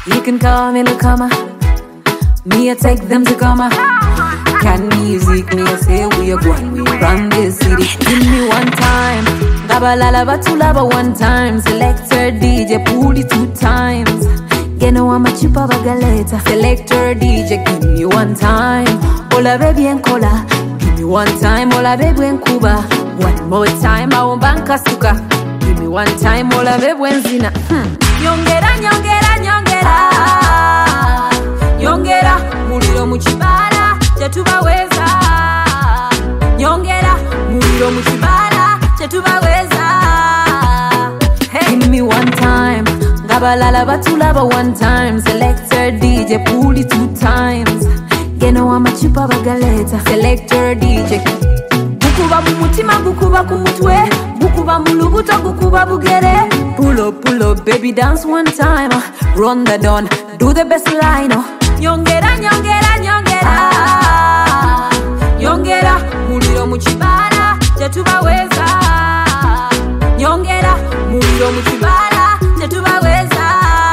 You can call me the comer. Me, I take them to comer. Can music, me, I say we are going. We run this city. Give me one time. Gabalala batulaba one time. Selector DJ, pull it 2 times. Geno ama chupa bagaleta. Selector DJ, give me one time. Ola baby and cola. Give me one time. Ola baby and Cuba. One more time. I won't bank a suka. Give me one time. Ola baby and Zina. Nyongera, nyongera, nyongera. Nyongera, muliro muchibala. Chetubaweza. Nyongera, muliro muchibala. Chetubaweza. Hey, give me one time. Gabalala batulaba one time. Selector DJ, pull it 2 times. Geno ama chupa bagaleta. Selector DJ. Bukuba mumutima, bukuba kumutwe. Bukuba mulubuto, bukuba bugere. Pull up, baby, dance one time. Run the dawn, do the best line. Nyongera, nyongera, nyongera. Nyongera, muliro muchibala. Chetubaweza. Nyongera, muliro muchibala. Chetubaweza.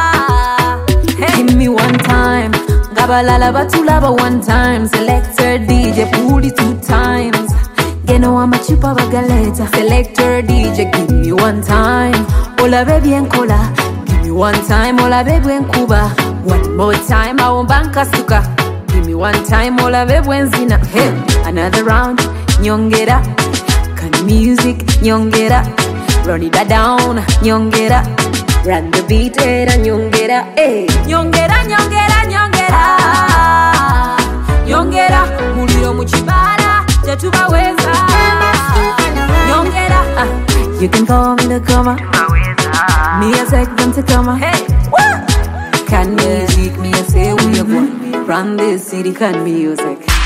Hey, give me one time. Gabalala batulaba one time. Selector DJ, pull it 2 times. Geno ama chupa bagaleta. Selector DJ, give me one time. Ola baby and cola. Give me one time. Ola baby and Cuba. One more time. I won't bank a suka. Give me one time. Ola baby and Zina. Hey, another round. Nyongera. Can music. Nyongera. Run it down. Nyongera. Run the beat. Nyongera. Hey. Nyongera, nyongera, nyongera. Nyongera. Muliro muchibala. Chetubaweza. Nyongera. You can call me the comer. Me, I take them to comer. Hey, what? Can music, me, I say we are going. Run this city, can music.